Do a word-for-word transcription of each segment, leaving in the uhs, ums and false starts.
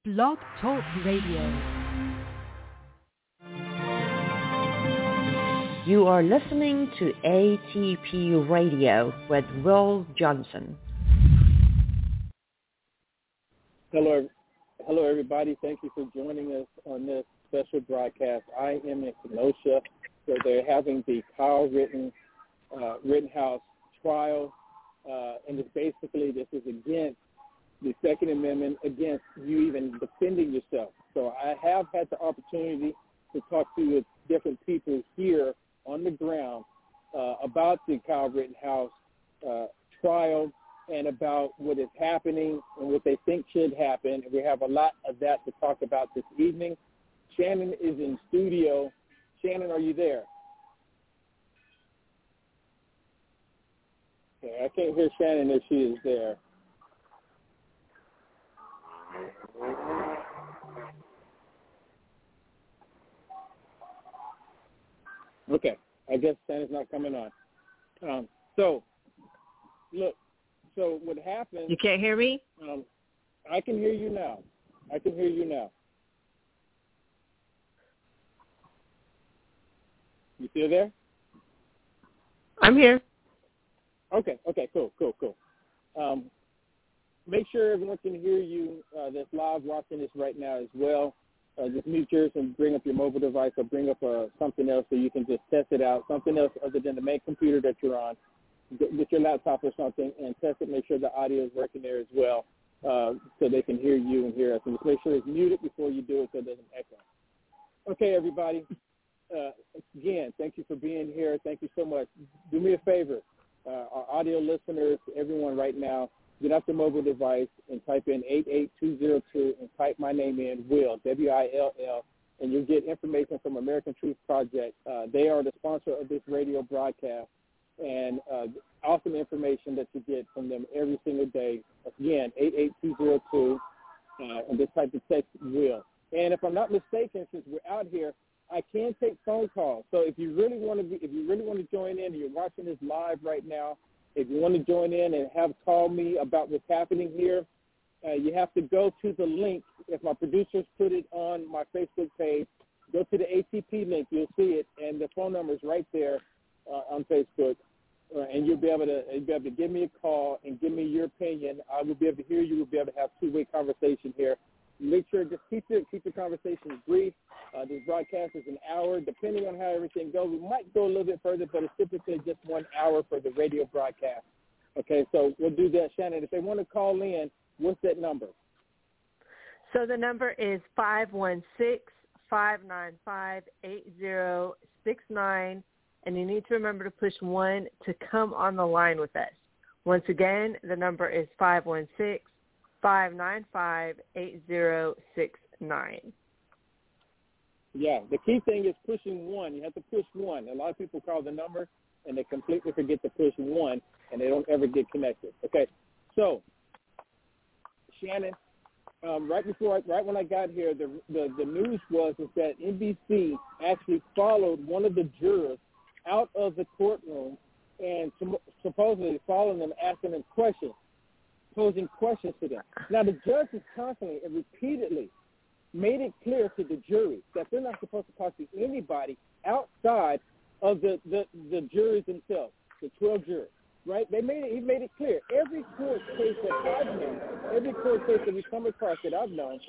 Blog Talk Radio. You are listening to A T P Radio with Will Johnson. Hello, hello everybody. Thank you for joining us on this special broadcast. I am in Kenosha, where they're having the Kyle Ritten, uh, Rittenhouse trial, uh, and it's basically this is against the Second Amendment, against you even defending yourself. So I have had the opportunity to talk to different people here on the ground uh, about the Kyle Rittenhouse uh, trial and about what is happening and what they think should happen. And we have a lot of that to talk about this evening. Shannon is in studio. Shannon, are you there? Okay, I can't hear Shannon if she is there. Okay, I guess Shannon's not coming on. Um, so, look, so what happened... You can't hear me? Um, I can hear you now. I can hear you now. You still there? I'm here. Okay, okay, cool, cool, cool. Um, make sure everyone can hear you uh, that's live watching this right now as well. Uh, just mute yours and bring up your mobile device or bring up uh, something else so you can just test it out, something else other than the main computer that you're on. Get, get your laptop or something and test it, make sure the audio is working there as well uh, so they can hear you and hear us. And just make sure it's muted before you do it so it doesn't echo. Okay, everybody. Uh, again, thank you for being here. Thank you so much. Do me a favor, uh, our audio listeners, everyone right now, get off the mobile device and type in eight eight two zero two and type my name in, Will, W I L L, and you'll get information from American Truth Project. Uh, they are the sponsor of this radio broadcast, and uh, awesome information that you get from them every single day. Again, eight eight two zero two, uh, and just type the text, Will. And if I'm not mistaken, since we're out here, I can take phone calls. So if you really want to be, if you really want to join in, and you're watching this live right now, if you want to join in and have call me about what's happening here, uh, you have to go to the link. If my producers put it on my Facebook page, go to the A T P link. You'll see it, and the phone number is right there uh, on Facebook, uh, and you'll be able to you'll be able to give me a call and give me your opinion. I will be able to hear you. We'll be able to have two-way conversation here. Make sure just keep it keep the conversation brief. Uh, this broadcast is an hour. Depending on how everything goes, we might go a little bit further, but it's typically just one hour for the radio broadcast. Okay, so we'll do that, Shannon. If they want to call in, what's that number? So the number is five one six, five nine five, eight zero six nine, and you need to remember to push one to come on the line with us. Once again, the number is five one six, five nine five, eight zero six nine. Yeah, the key thing is pushing one. You have to push one. A lot of people call the number, and they completely forget to push one, and they don't ever get connected. Okay, so, Shannon, um, right before, I, right when I got here, the, the, the news was is that N B C actually followed one of the jurors out of the courtroom and supposedly following them, asking them questions, posing questions to them. Now, the judge is constantly and repeatedly made it clear to the jury that they're not supposed to talk to anybody outside of the, the, the juries themselves, the twelve jurors, right? They made it, he made it clear. Every court case that I've known, every court case that we come across that I've known,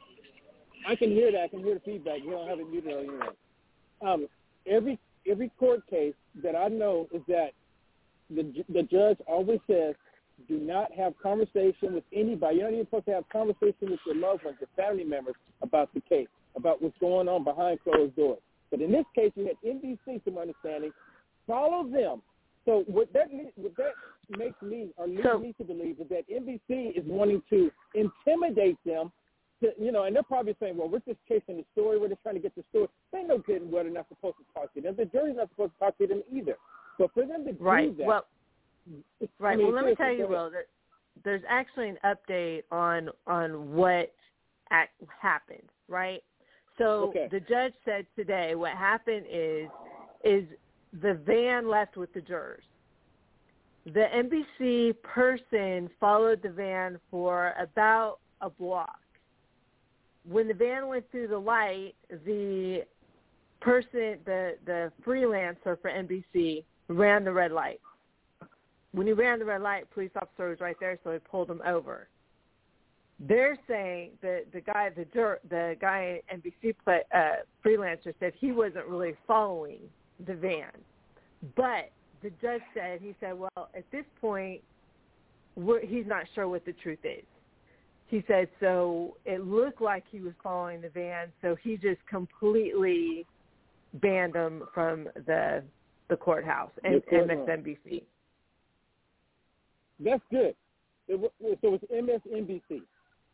I can hear that. I can hear the feedback. You don't have it muted or anything. Um, every, every court case that I know is that the, the judge always says, do not have conversation with anybody. You're not even supposed to have conversation with your loved ones, your family members about the case, about what's going on behind closed doors. But in this case, you had N B C, to my understanding, follow them. So what that what that makes me or leads so, me to believe is that N B C is wanting to intimidate them. To, you know, and they're probably saying, well, we're just chasing the story. We're just trying to get the story. They know good and well they're not supposed to talk to them. The jury's not supposed to talk to them either. But for them to right. do that. Well, Right. I mean, well, let me tell you, Will, there, there's actually an update on on what act, happened, right? So okay. the judge said today what happened is is the van left with the jurors. The N B C person followed the van for about a block. when the van went through the light, the person, the, the freelancer for N B C ran the red light. When he ran the red light, police officer was right there, so he pulled him over. They're saying that the guy, the jur- the guy N B C play, uh, freelancer said he wasn't really following the van, but the judge said he said, well, at this point, we're, he's not sure what the truth is. He said so. It looked like he was following the van, so he just completely banned him from the the courthouse and M S N B C. That's good. It was, so it's M S N B C.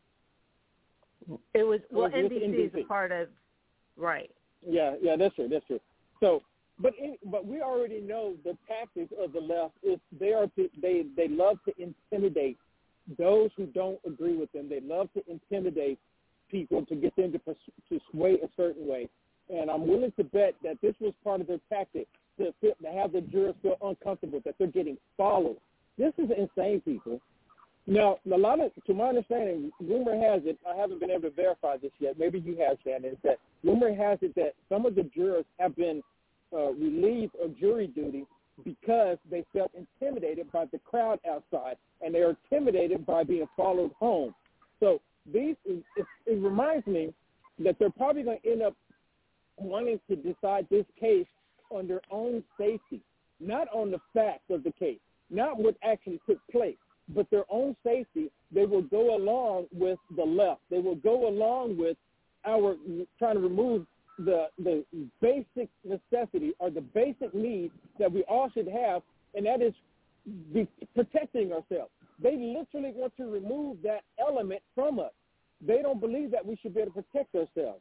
It was well, it was N B C, N B C is a part of, right? Yeah, yeah, that's true. That's true. So, but in, but we already know the tactics of the left is they are to, they they love to intimidate those who don't agree with them. They love to intimidate people to get them to to sway a certain way. And I'm willing to bet that this was part of their tactic to, to have the jurors feel uncomfortable that they're getting followed. This is insane, people. Now, a lot of, to my understanding, rumor has it, I haven't been able to verify this yet, maybe you have, Shannon, is that rumor has it that some of the jurors have been uh, relieved of jury duty because they felt intimidated by the crowd outside, and they are intimidated by being followed home. So these, it, it reminds me that they're probably going to end up wanting to decide this case on their own safety, not on the facts of the case, not what actually took place, but their own safety. They will go along with the left. They will go along with our trying to remove the the basic necessity or the basic need that we all should have, and that is be protecting ourselves. They literally want to remove that element from us. They don't believe that we should be able to protect ourselves.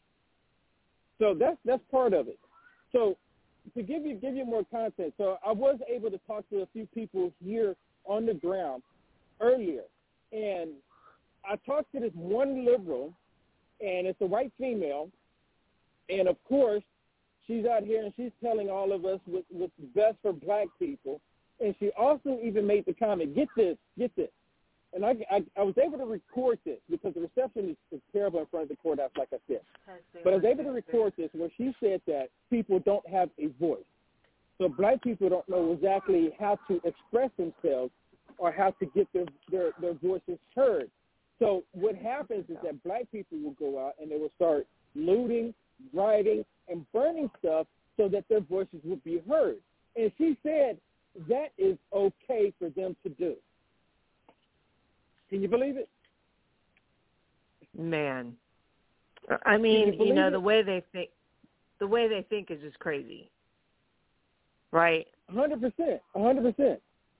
So that's that's part of it. So to give you give you more content, so I was able to talk to a few people here on the ground earlier, and I talked to this one liberal, and it's a white female, and of course she's out here and she's telling all of us what, what's best for black people, and she also even made the comment, get this, get this, and I, I, I was able to record this because the reception is, is terrible in front of the courthouse, like I said, but I was able to record this where she said that people don't have a voice. So black people don't know exactly how to express themselves or how to get their, their, their voices heard. So what happens is that black people will go out and they will start looting, rioting, and burning stuff so that their voices will be heard. And she said that is okay for them to do. Can you believe it? Man. I mean, you, you know, it? the way they think, the way they think is just crazy. Right. A hundred percent. A hundred percent.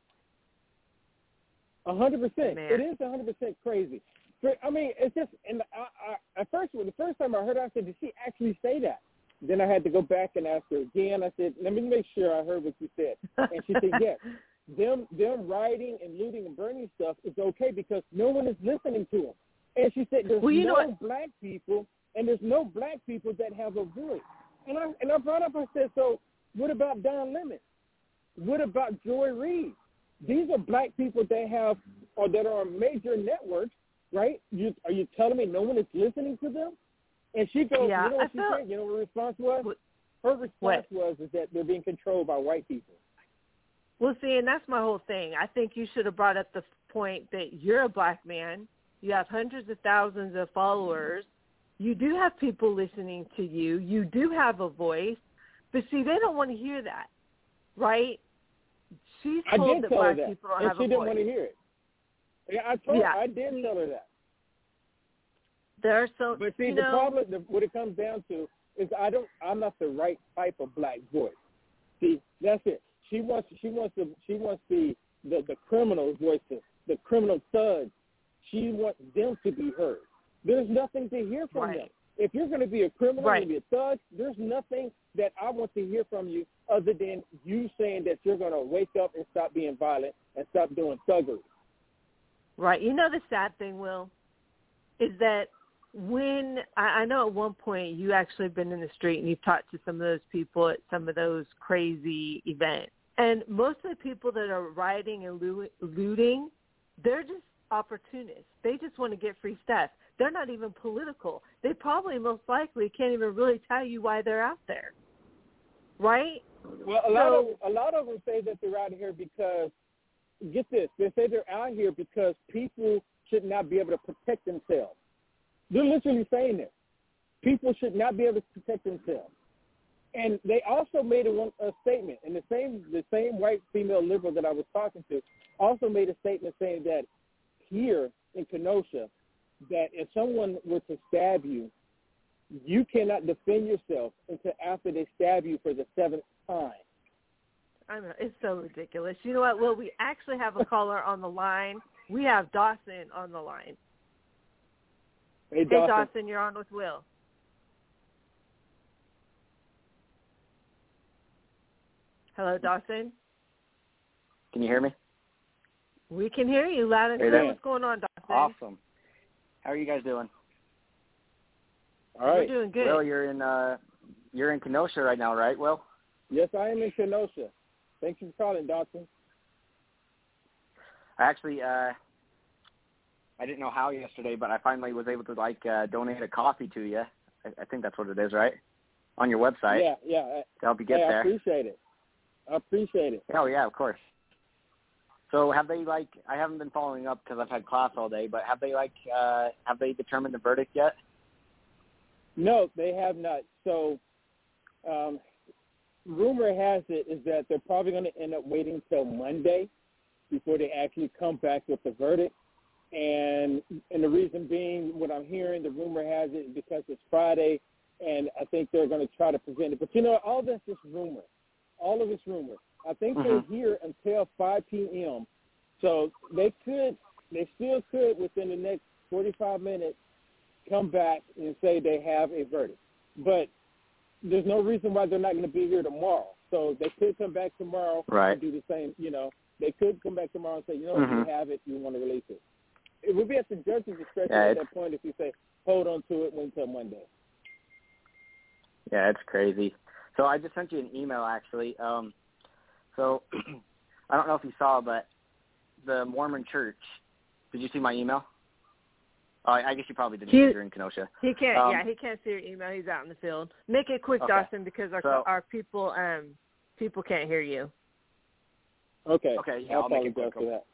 A hundred percent. It is a hundred percent crazy. I mean, it's just. And I, I, at first, the first time I heard her, I said, "Did she actually say that?" Then I had to go back and ask her again. I said, "Let me make sure I heard what you said." And she said, "Yes, them them rioting and looting and burning stuff is okay because no one is listening to them." And she said, "There's well, you no know black people, and there's no black people that have a voice." And I and I brought up. I said, "So." What about Don Lemon? What about Joy Reid? These are black people that have or that are on major networks, right? You, are you telling me no one is listening to them? And she goes, yeah, you know what I she felt, said? You know what her response was? What, her response what? was is that they're being controlled by white people. Well, see, and that's my whole thing. I think you should have brought up the point that you're a black man. You have hundreds of thousands of followers. You do have people listening to you. You do have a voice. But see, they don't want to hear that, right? She's told that black that, people don't and have she a didn't voice. want to hear it. Yeah, I told yeah. her, I did see, tell her that. There are so, but see, you the know, problem, the, what it comes down to is I don't, I'm not the right type of black voice. See, that's it. She wants, she wants the, she wants the, the, the criminal voices, the criminal thugs. She wants them to be heard. There's nothing to hear from right. them. If you're going to be a criminal, right. and be a thug, there's nothing that I want to hear from you other than you saying that you're going to wake up and stop being violent and stop doing thuggery. Right. You know the sad thing, Will, is that when I, I know at one point you actually been in the street and you've talked to some of those people at some of those crazy events. And most of the people that are rioting and loo- looting, they're just opportunists. They just want to get free stuff. they're not even political. They probably most likely can't even really tell you why they're out there, right? Well, a lot so, of a lot of them say that they're out here because, get this, they say they're out here because people should not be able to protect themselves. They're literally saying this. People should not be able to protect themselves. And they also made a, a statement, and the same the same white female liberal that I was talking to also made a statement saying that here in Kenosha, that if someone were to stab you, you cannot defend yourself until after they stab you for the seventh time. I know, it's so ridiculous. You know what? Well, we actually have a caller on the line. We have Dawson on the line. Hey, Hey, Dawson. Dawson, you're on with Will. Hello, Dawson. Can you hear me? We can hear you loud and Hey, clear. Dan. What's going on, Dawson? Awesome. How are you guys doing? All right. We're doing good. Well, you're in uh, you're in Kenosha right now, right? Will? Yes, I am in Kenosha. Thank you for calling, Dawson. I actually uh, I didn't know how yesterday, but I finally was able to like uh, donate a coffee to you. I, I think that's what it is, right? On your website. Yeah, yeah. I, to help you get hey, there. I appreciate it. I appreciate it. Oh yeah, of course. So have they like? I haven't been following up because I've had class all day, but have they like? Uh, have they determined the verdict yet? No, they have not. So, um, rumor has it is that they're probably going to end up waiting till Monday before they actually come back with the verdict. And and the reason being, what I'm hearing, the rumor has it is because it's Friday, and I think they're going to try to present it. But you know, all that's just rumor. All of it's rumor. I think Mm-hmm. they're here until five p.m. So they could, they still could within the next forty-five minutes come back and say they have a verdict. But there's no reason why they're not going to be here tomorrow. So they could come back tomorrow Right. and do the same, you know. They could come back tomorrow and say, you know, Mm-hmm. if you have it, you want to release it. It would be at the judge's discretion Yeah, at that point if you say, hold on to it until Monday. Yeah, it's crazy. So I just sent you an email actually. Um, so I don't know if you saw, but the Mormon Church. Did you see my email? Oh, I guess you probably didn't. He- You're in Kenosha. He can't. Um, yeah, he can't see your email. He's out in the field. Make it quick, Okay. Dawson, because our So- our people um people can't hear you. Okay. Okay, yeah, I'll I'll make it apologize quick. for that.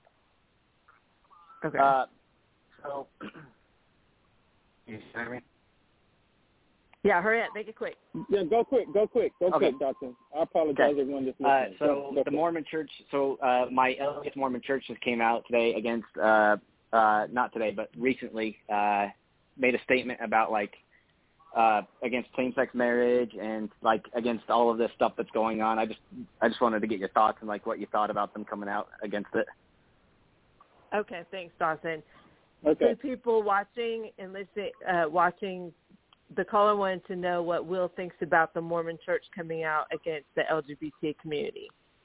Okay. Uh, so, you hear me? yeah, hurry up. Make it quick. Yeah, go quick. Go quick. Go Okay. quick, Dawson. I apologize, Okay. everyone that's Uh, listening. so Go- go the quick. Mormon Church, so uh, my L D S Mormon Church just came out today against, uh, uh, not today, but recently, uh, made a statement about like uh, against same-sex marriage and like against all of this stuff that's going on. I just, I just wanted to get your thoughts and like what you thought about them coming out against it. Okay, thanks, Dawson. Okay. For people watching and listening, uh, watching, the caller wanted to know what Will thinks about the Mormon Church coming out against the L G B T community.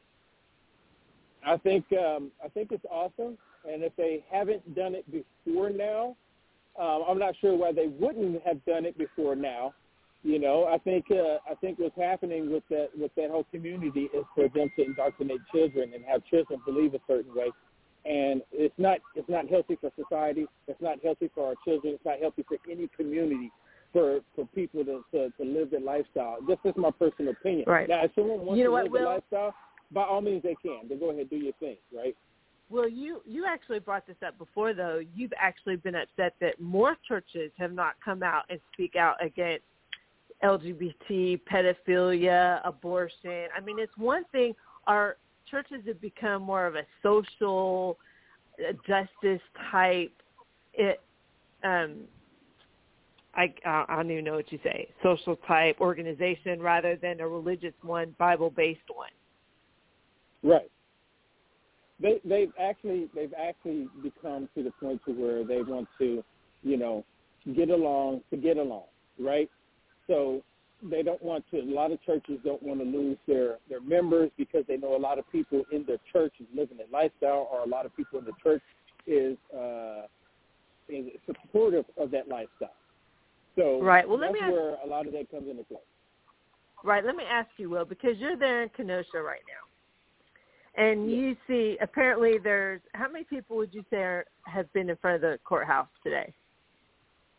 I think um, I think it's awesome, and if they haven't done it before now, um, I'm not sure why they wouldn't have done it before now. You know, I think uh, I think what's happening with that with that whole community is for them to indoctrinate children and have children believe a certain way, and it's not it's not healthy for society. It's not healthy for our children. It's not healthy for any community. For, for people to, to, to live their lifestyle. This is my personal opinion. Right. Now, if someone wants You know to what, live their Will? lifestyle, by all means they can. They go ahead and do your thing, right? Well, you, you actually brought this up before, though. You've actually been upset that more churches have not come out and speak out against L G B T, pedophilia, abortion. I mean, it's one thing. Our churches have become more of a social uh, justice type it, um, I, I don't even know what you say, social type organization rather than a religious one, Bible-based one. Right. They they've actually they've actually become to the point to where they want to, you know, get along to get along, right? So they don't want to. A lot of churches don't want to lose their their members because they know a lot of people in their church is living that lifestyle, or a lot of people in the church is uh, is supportive of that lifestyle. So right. Well, let that's me ask, where a lot of that comes into play. Right. Let me ask you, Will, because you're there in Kenosha right now, and Yeah. you see apparently there's how many people would you say are, have been in front of the courthouse today?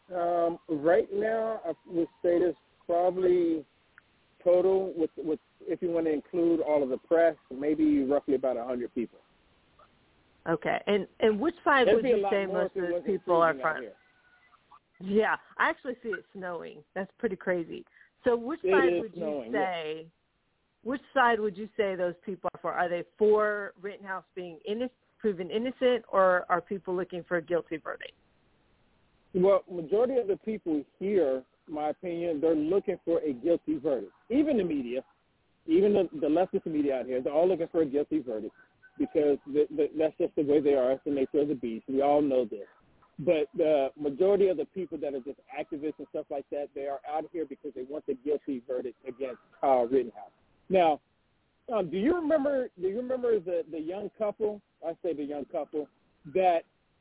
Um, right now, I would say there's probably total, with, with if you want to include all of the press, maybe roughly about one hundred people. Okay. And and which side It'd would be a you lot say more most if it of the wasn't people are freezing out from? here. Yeah, I actually see it snowing. That's pretty crazy. So which It side is would snowing, you say, which side would you say those people are for? Are they for Rittenhouse being innocent, proven innocent, or are people looking for a guilty verdict? Well, majority of the people here, my opinion, they're looking for a guilty verdict. Even the media, even the, the leftist media out here, they're all looking for a guilty verdict because the, the, that's just the way they are. It's the nature of the beast. We all know this. But the majority of the people that are just activists and stuff like that, they are out here because they want the guilty verdict against Kyle Rittenhouse. Now, um, do you remember? Do you remember the the young couple? I say the young couple that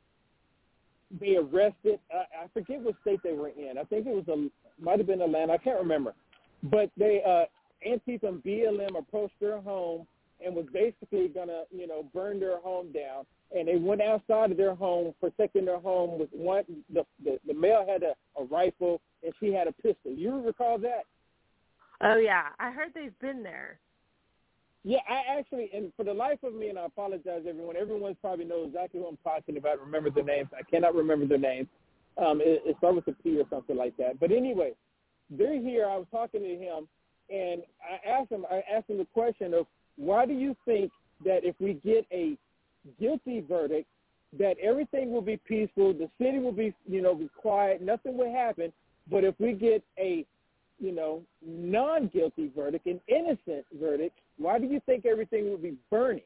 they arrested. I, I forget what state they were in. I think it was a might have been Atlanta. I can't remember. But they uh, Antifa and B L M approached their home and was basically gonna, you know, burn their home down. And they went outside of their home, protecting their home with one. The the, the male had a, a rifle and she had a pistol. You recall that? Oh yeah, I heard they've been there. Yeah, I actually, and for the life of me, and I apologize, everyone. Everyone probably knows exactly who I'm talking about. Remember their names? I cannot remember their names. Um, it, it starts with a P or something like that. But anyway, they're here. I was talking to him, and I asked him. I asked him the question of why do you think that if we get a guilty verdict, that everything will be peaceful, the city will be, you know, be quiet, nothing will happen. But if we get a, you know, non-guilty verdict, an innocent verdict, why do you think everything will be burning?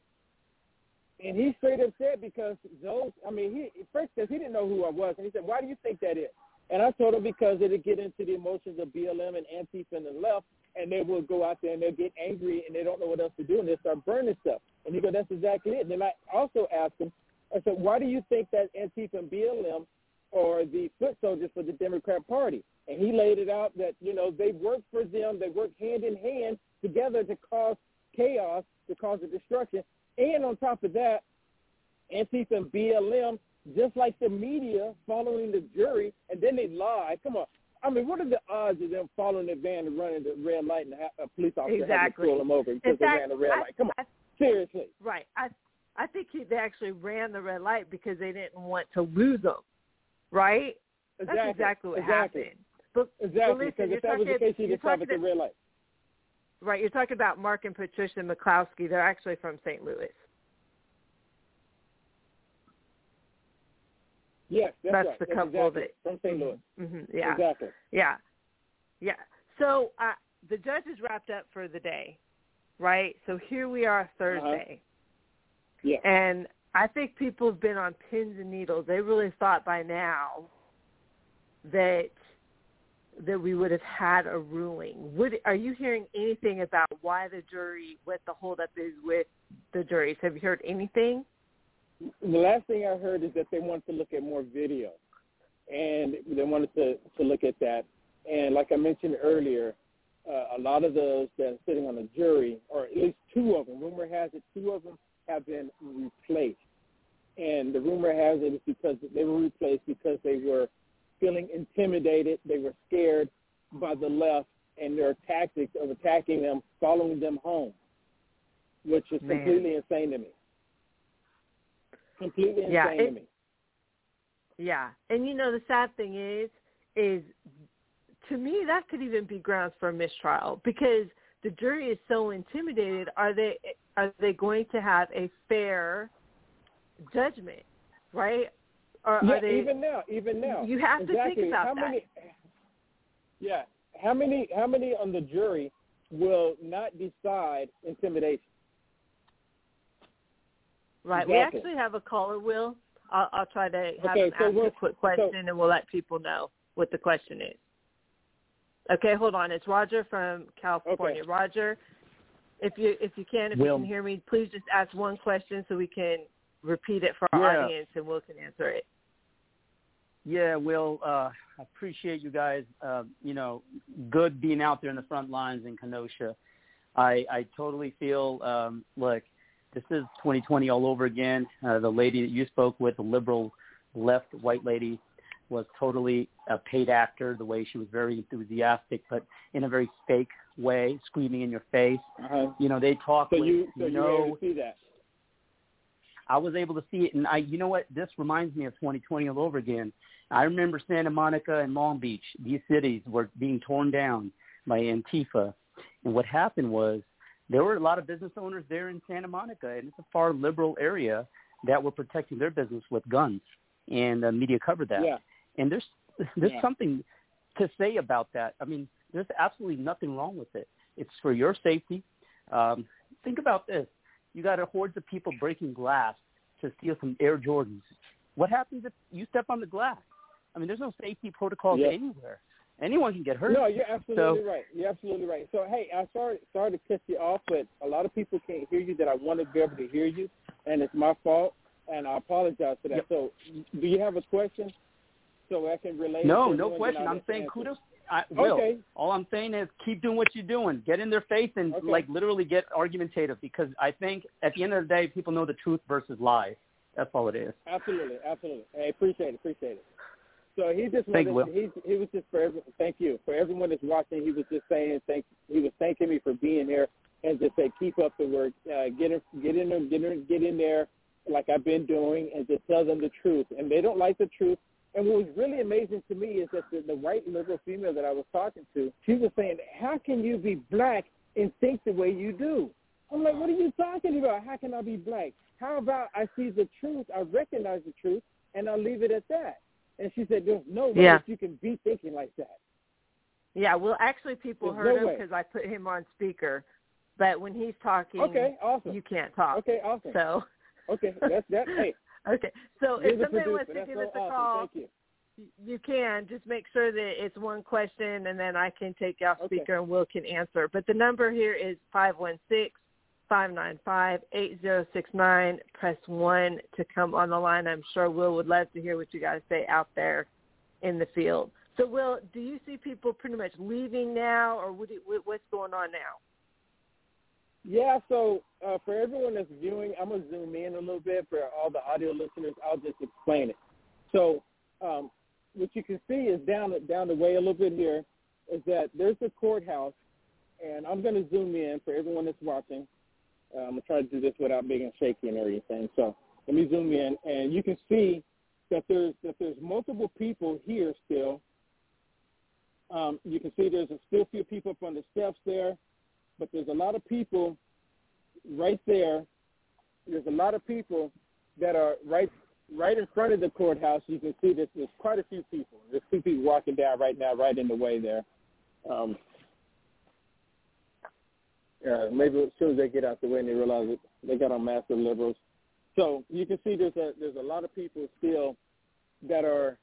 And he straight up said because those, I mean, he first because he didn't know who I was, and he said, why do you think that is? And I told him because it'll get into the emotions of B L M and Antifa and the left, and they will go out there and they'll get angry and they don't know what else to do, and they'll start burning stuff. And he goes, that's exactly it. And then I also asked him, I said, why do you think that Antifa and B L M are the foot soldiers for the Democrat Party? And he laid it out that, you know, they work for them, they work hand in hand together to cause chaos, to cause the destruction. And on top of that, Antifa and B L M, just like the media following the jury, and then they lie. Come on. I mean, what are the odds of them following the van and running the red light and a police officer exactly. having to pull them over because In fact, they ran the red I, light? Come on. I, Seriously. Right. I I think he, they actually ran the red light because they didn't want to lose them. Right? Exactly. That's exactly what exactly. happened. But, exactly. But listen, because if that was the case, he'd just stop at the red light. Right. You're talking about Mark and Patricia McCloskey. They're actually from Saint Louis. Yes, that's, that's right. the that's couple exactly. that from Saint Louis. Mm-hmm, yeah, exactly. Yeah, yeah. So uh, the judge is wrapped up for the day, right? So here we are Thursday. Uh-huh. Yeah. And I think people have been on pins and needles. They really thought by now that that we would have had a ruling. Would, are you hearing anything about why the jury, what the holdup is with the juries? Have you heard anything? The last thing I heard is that they wanted to look at more video, and they wanted to, to look at that. And like I mentioned earlier, uh, a lot of those that are sitting on the jury, or at least two of them, rumor has it, two of them have been replaced. And the rumor has it is because they were replaced because they were feeling intimidated, they were scared by the left and their tactics of attacking them, following them home, which is Man. completely insane to me. Completely insane yeah, it, to me. Yeah, and you know the sad thing is, is to me that could even be grounds for a mistrial because the jury is so intimidated. Are they are they going to have a fair judgment, right? Or yeah, are they, even now, even now, you have exactly. to think about how that. Many, yeah, how many how many on the jury will not decide intimidation? Right. Exactly. We actually have a caller, Will. I'll, I'll try to have okay, him so ask we'll, a quick question, so, and we'll let people know what the question is. Okay, hold on. It's Roger from California. Okay. Roger, if you if you can, if Will. you can hear me, please just ask one question so we can repeat it for our Yeah. audience, and Will can answer it. Yeah, Will, uh, I appreciate you guys, uh, you know, good being out there in the front lines in Kenosha. I, I totally feel, um, look, this is twenty twenty all over again. Uh, the lady that you spoke with, the liberal left white lady, was totally a paid actor, the way she was very enthusiastic, but in a very fake way, screaming in your face. Uh-huh. You know, they talk So with, you, so you you were know, able to see that. I was able to see it, and I, you know what, this reminds me of twenty twenty all over again. I remember Santa Monica and Long Beach. These cities were being torn down by Antifa, and what happened was there were a lot of business owners there in Santa Monica, and it's a far liberal area, that were protecting their business with guns, and the media covered that. Yeah. And there's there's Yeah. something to say about that. I mean, there's absolutely nothing wrong with it. It's for your safety. Um, think about this. You got a hordes of people breaking glass to steal some Air Jordans. What happens if you step on the glass? I mean, there's no safety protocols Yep. anywhere. Anyone can get hurt. No, you're absolutely so, right. You're absolutely right. So, hey, I'm sorry, sorry to cut you off, but a lot of people can't hear you that I want to be able to hear you, and it's my fault, and I apologize for that. Yep. So, do you have a question so I can relate? No, to no everyone, question. then I'll I'm saying answer. kudos. I, Will, Okay. all I'm saying is keep doing what you're doing. Get in their face and, Okay. like, literally get argumentative, because I think at the end of the day, people know the truth versus lies. That's all it is. Absolutely, absolutely. Hey, appreciate it, appreciate it. So he just Thank you, wanted, Will. he he was just for every, thank you for everyone that's watching. He was just saying thank he was thanking me for being here and just say keep up the work, uh, get in get in there, get in get in there like I've been doing, and just tell them the truth. And they don't like the truth. And what was really amazing to me is that the, the white liberal female that I was talking to, she was saying, how can you be black and think the way you do? I'm like, what are you talking about? How can I be black? How about I see the truth, I recognize the truth, and I'll leave it at that? And she said, there's no way Yeah. that you can be thinking like that. Yeah, well, actually, people There's heard no him way. because I put him on speaker. But when he's talking, Okay, awesome. you can't talk. Okay, awesome. So, Okay, that's that. Hey, okay. So you're if the somebody producer. wants to That's give so us a awesome. call, Thank you. you can. Just make sure that it's one question, and then I can take you off Okay. speaker and Will can answer. But the number here is five one six, five nine five, eight zero six nine. Press one to come on the line. I'm sure Will would love to hear what you guys say out there in the field. So, Will, do you see people pretty much leaving now, or what do you, what's going on now? Yeah, so uh, for everyone that's viewing, I'm going to zoom in a little bit. For all the audio listeners, I'll just explain it. So um, what you can see is down, down the way a little bit here is that there's the courthouse, and I'm going to zoom in for everyone that's watching. Uh, I'm going to try to do this without being shaky and everything. So let me zoom in, and you can see that there's, that there's multiple people here still. Um, you can see there's a still few people up on the steps there. But there's a lot of people right there. There's a lot of people that are right right in front of the courthouse. You can see that there's quite a few people. There's two people walking down right now, right in the way there. Um, uh, maybe as soon as they get out the way and they realize it, they got on massive liberals. So you can see there's a there's a lot of people still that are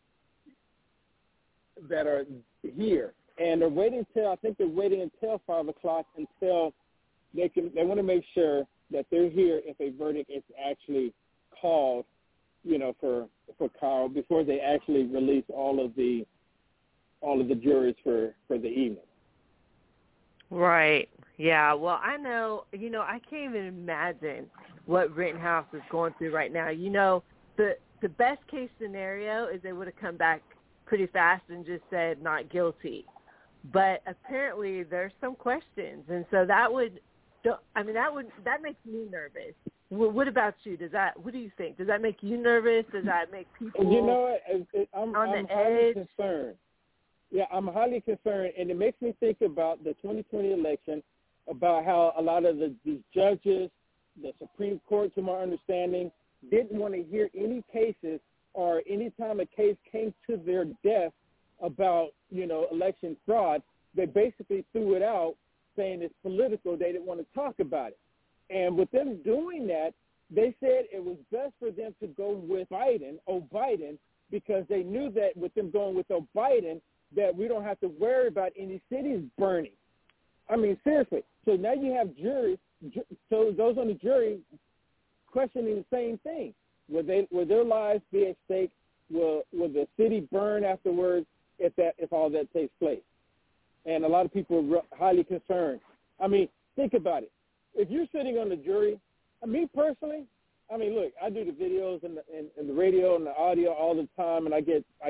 that are here. And they're waiting till I think they're waiting until five o'clock until they can. They want to make sure that they're here if a verdict is actually called, you know, for for Kyle before they actually release all of the all of the juries for, for the evening. Right. Yeah. Well, I know. You know, I can't even imagine what Rittenhouse is going through right now. You know, the the best case scenario is they would have come back pretty fast and just said not guilty. But apparently there's some questions, and so that would, I mean, that would that makes me nervous. What about you? Does that? What do you think? Does that make you nervous? Does that make people? You know, it, it, I'm, on I'm the highly edge? concerned. Yeah, I'm highly concerned, and it makes me think about the twenty twenty election, about how a lot of the these judges, the Supreme Court, to my understanding, didn't want to hear any cases or any time a case came to their desk about, you know, election fraud. They basically threw it out saying it's political. They didn't want to talk about it. And with them doing that, they said it was best for them to go with Biden, oh Biden, because they knew that with them going with oh Biden, that we don't have to worry about any cities burning. I mean, seriously. So now you have juries, ju- so those on the jury questioning the same thing. Will they, will their lives be at stake? Will, will the city burn afterwards? If that, if all that takes place, and a lot of people are highly concerned. I mean, think about it. If you're sitting on the jury, I mean, personally, I mean, look, I do the videos and the, and, and the radio and the audio all the time, and I get I get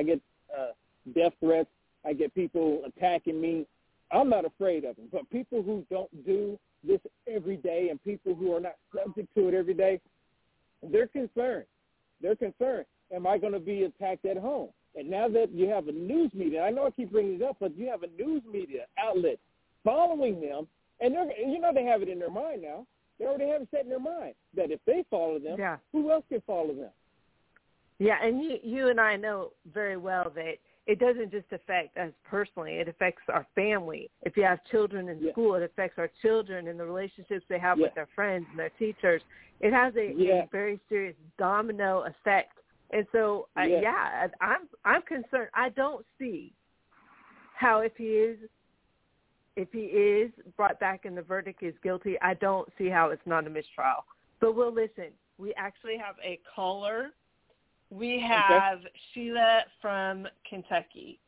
uh, death threats. I get people attacking me. I'm not afraid of them. But people who don't do this every day and people who are not subject to it every day, they're concerned. They're concerned. Am I going to be attacked at home? And now that you have a news media, I know I keep bringing it up, but you have a news media outlet following them, and they're, you know they have it in their mind now. They already have it set in their mind that if they follow them, yeah. who else can follow them? Yeah, and you, you and I know very well that it doesn't just affect us personally. It affects our family. If you have children in yeah. school, it affects our children and the relationships they have yeah. with their friends and their teachers. It has a, yeah. a very serious domino effect. And so, uh, yeah. yeah, I'm I'm concerned. I don't see how if he is if he is brought back and the verdict is guilty, I don't see how it's not a mistrial. But we'll listen. We actually have a caller. We have okay. Sheila from Kentucky.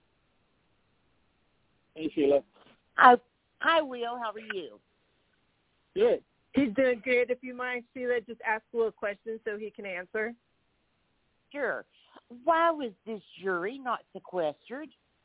Hey, Sheila. Hi, hi, Will. How are you? Good. He's doing good. If you mind, Sheila, just ask Will a question so he can answer. Sure. Why was this jury not sequestered?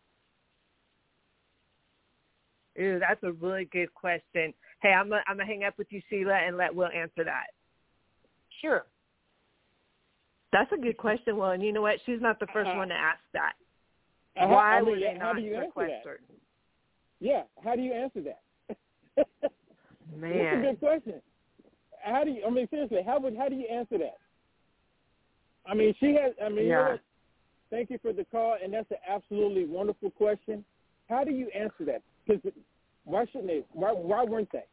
Ooh, that's a really good question. Hey, I'm going I'm to hang up with you, Sheila, and let Will answer that. Sure. That's a good question, Will. And you know what? She's not the first uh, one to ask that. Uh, Why I mean, were they how not do you sequestered? Yeah, how do you answer that? Man. That's a good question. How do you, I mean, seriously, how would, how do you answer that? I mean, she has, I mean, yeah. you know what? Thank you for the call, and that's an absolutely wonderful question. How do you answer that? Because why shouldn't they? Why, why weren't they?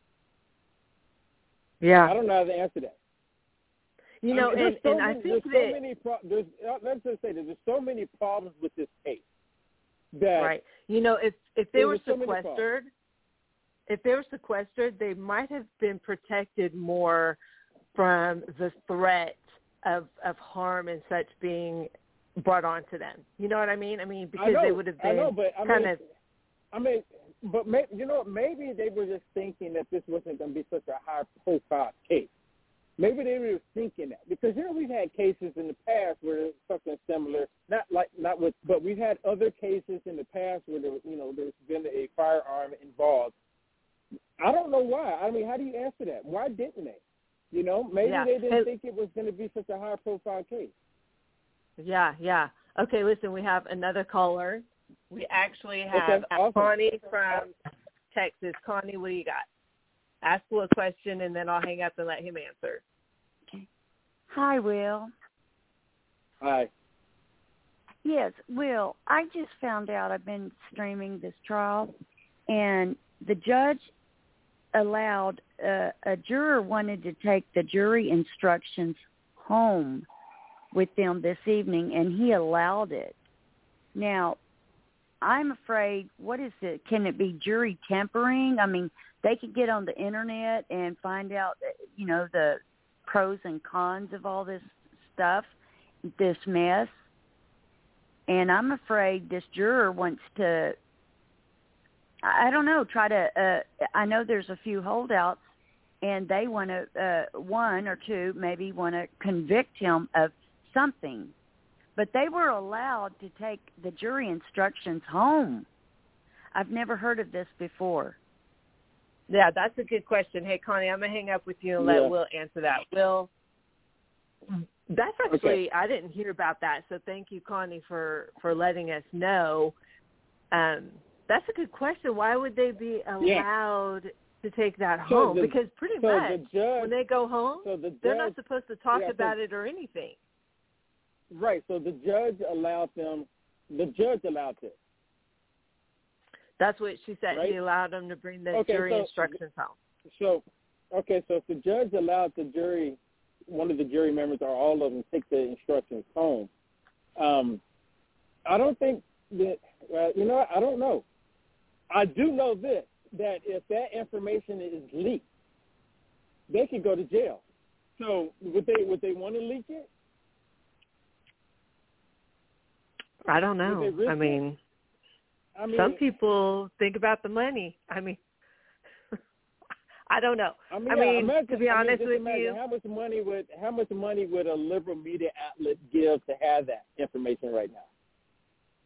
Yeah. I don't know how to answer that. You know, I mean, and, so and many, I think there's that so many pro- there's, uh, let's just say that there's so many problems with this case. That right. You know, if if they were so sequestered, if they were sequestered, they might have been protected more from the threat of of harm and such being brought on to them. You know what I mean? I mean, because I know, they would have been I know, but I kind mean, of. I mean, but may, you know, maybe they were just thinking that this wasn't going to be such a high-profile case. Maybe they were thinking that because you know we've had cases in the past where something similar, not like not with, but we've had other cases in the past where there, you know there's been a firearm involved. I don't know why. I mean, how do you answer that? Why didn't they? You know, maybe yeah. they didn't hey, think it was going to be such a high-profile case. Yeah, yeah. Okay, listen, we have another caller. We actually have okay, awesome. Connie from Texas. Connie, what do you got? Ask Will a question, and then I'll hang up and let him answer. Okay. Hi, Will. Hi. Yes, Will, I just found out I've been streaming this trial, and the judge allowed uh, a juror wanted to take the jury instructions home with them this evening, and he allowed it. Now, I'm afraid, what is it? Can it be jury tampering? I mean, they could get on the internet and find out, you know, the pros and cons of all this stuff, this mess. And I'm afraid this juror wants to, I don't know, try to, uh, I know there's a few holdouts, and they want to, uh, one or two maybe want to convict him of something. But they were allowed to take the jury instructions home. I've never heard of this before. Yeah, that's a good question. Hey, Connie, I'm going to hang up with you and yeah. let Will answer that. Will, that's actually, okay. I didn't hear about that, so thank you, Connie, for, for letting us know. Um, that's a good question. Why would they be allowed yeah. to take that so home? The, because pretty so much the judge, when they go home, so the judge, they're not supposed to talk yeah, about so, it or anything. Right, so the judge allowed them, the judge allowed this. That's what she said. Right? He allowed them to bring the okay, jury so, instructions home. So, okay, so if the judge allowed the jury, one of the jury members or all of them, take the instructions home, um, I don't think that, uh, you know what, I don't know. I do know this, that if that information is leaked, they could go to jail. So would they would they want to leak it? I don't know. I mean, it? I mean, some people think about the money. I mean, I don't know. I mean, I yeah, mean imagine, to be I honest mean, with imagine you, how much money would how much money would a liberal media outlet give to have that information right now?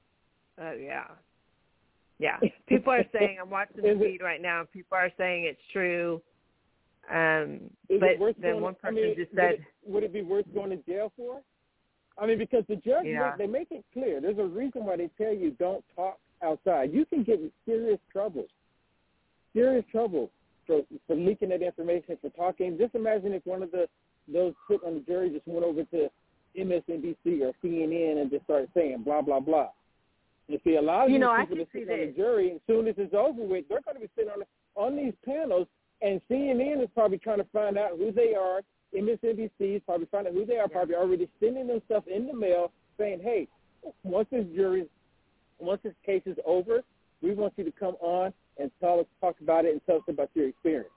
Oh, yeah. Yeah. People are saying, I'm watching the feed right now, and people are saying it's true. Um, but then going, one person I mean, just would said. It, would it be worth going to jail for? I mean, because the judge, Yeah. they make it clear. There's a reason why they tell you don't talk outside. You can get in serious trouble, serious trouble for, for leaking that information, for talking. Just imagine if one of the those put on the jury just went over to M S N B C or C N N and just started saying blah, blah, blah. You see, a lot of you these know, people that sit on the jury, as soon as it's over with, they're going to be sitting on, on these panels, and C N N is probably trying to find out who they are. M S N B C is probably finding out who they are, yeah. probably already sending them stuff in the mail saying, hey, once this jury, once this case is over, we want you to come on and tell us, talk about it and tell us about your experience.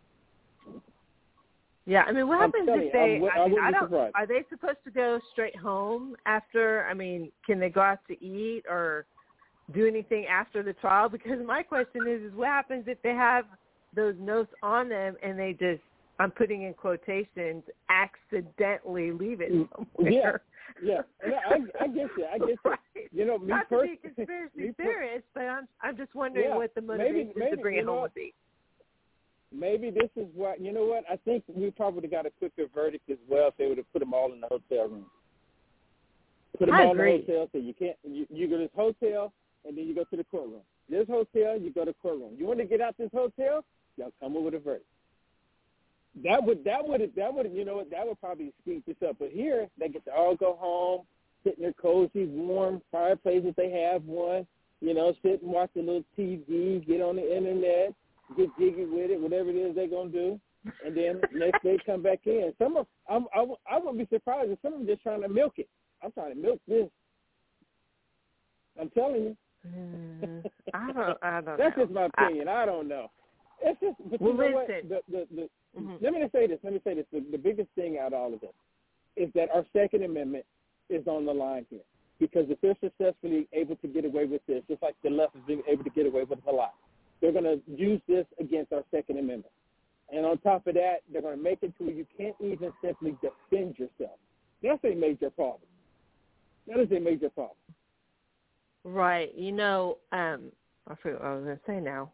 Yeah, I mean, what happens if you, they, I, I, mean, I I don't, surprised. Are they supposed to go straight home after, I mean, can they go out to eat or do anything after the trial? Because my question is, is what happens if they have those notes on them and they just, I'm putting in quotations, accidentally leave it somewhere? Yeah, yeah, and I, I get you, I get you. Right. You know, me Not pers- to be conspiracy theorist, but I'm, I'm just wondering yeah, what the motivation maybe, maybe, to bring it home know, would be. Maybe this is what, you know what, I think we probably got a quicker verdict as well if they would have put them all in the hotel room. Put them I all agree. in the hotel, so you can't, you, you go to this hotel, and then you go to the courtroom. This hotel, you go to the courtroom. You want to get out this hotel, y'all come up with a verdict. That would, that would, that would, you know what, that would probably speed this up. But here, they get to all go home, sit in their cozy, warm fireplace if they have one, you know, sit and watch a little T V, get on the internet, get jiggy with it, whatever it is they're going to do. And then next day come back in. Some of I'm, I, I wouldn't be surprised if some of them just trying to milk it. I'm trying to milk this. I'm telling you. Mm, I don't, I don't That's know. just my opinion. I, I don't know. It's just, but well, you know listen. what? The, the, the, mm-hmm. Let me just say this. Let me say this. The, the biggest thing out of all of this is that our Second Amendment is on the line here. Because if they're successfully able to get away with this, just like the left has been able to get away with a lot, they're going to use this against our Second Amendment. And on top of that, they're going to make it to where you can't even simply defend yourself. That's a major problem. That is a major problem. Right. You know, um, I forget what I was going to say now.